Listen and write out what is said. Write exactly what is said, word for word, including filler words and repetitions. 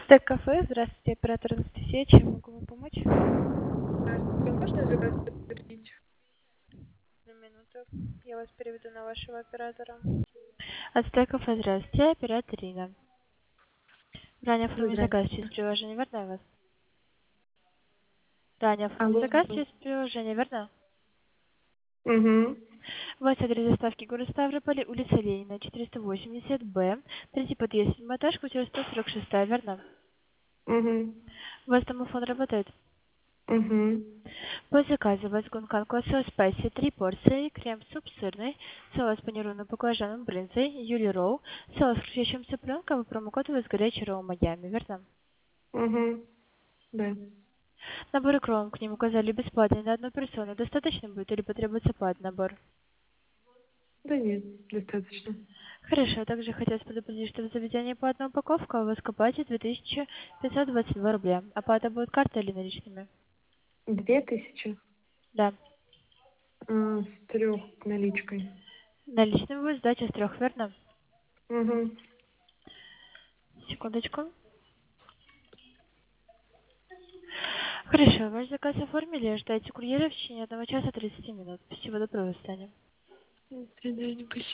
Стек кафе, здравствуйте, оператор Анастасия, чем могу вам помочь? Здравствуйте, можно заказ подтвердить? На минуту, я вас переведу на вашего оператора. От Стек кафе, здравствуйте, оператор Ирина. Ранее оформили заказ через Здравствуйте. приложение, верно вас? Ранее оформили Алло. заказ через приложение, верно? Угу. У вас адрес доставки город Ставрополь, улица Ленина, четыреста восемьдесят Б, третий подъезд, седьмой этаж, квартира сто сорок шесть, верно? Угу. У вас домофон работает? Угу. По заказу вас гунканку соус спайси три порции, крем-суп сырный, соус панированный баклажаном брынзой, юли роу, соус с хрустящим цыпленком и промокод у вас горячий роу Майами, верно? Угу. Да. Набор икром к ним указали бесплатный на одну персону. Достаточно будет или потребуется платный набор? Да нет, достаточно. Хорошо, также хотелось предупредить, что в заведении платная упаковка, а у вас к оплате две тысячи пятьсот двадцать два рубля. Оплата будет картой или наличными? Две тысячи? Да. А, с трех наличкой. Наличными будет сдача с трех, верно? Угу. Секундочку. Хорошо, ваш заказ оформили, ждайте курьера в течение одного часа тридцати минут. Всего доброго, до свидания. До свидания, спасибо.